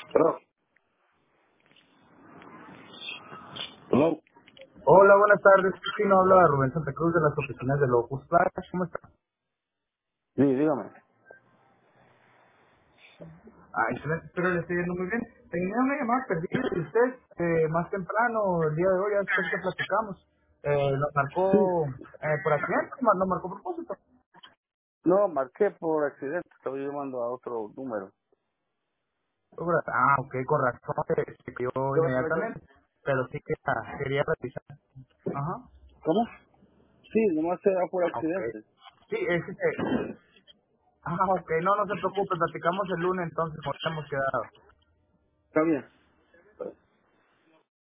Hello. Hello. Hola, buenas tardes. Sí, no habla Rubén Santa Cruz de las oficinas de Locus Plaza. ¿Cómo está? Sí, dígame. Ah, excelente. Espero le esté yendo muy bien. Tenía una llamada perdida de usted más temprano, el día de hoy, ya después que platicamos. Nos Sí. marcó por accidente, nos marcó a propósito. No, marqué por accidente. Estaba llamando a otro número. Ah, ok, con razón, se quedó ¿Qué vas a ver? inmediatamente. Pero sí que quería revisar. Ajá. ¿Cómo? Sí, nomás era por Ok. accidente. Sí, es que... Ah, ok, no se preocupe, platicamos el lunes entonces, como hemos quedado. Está bien.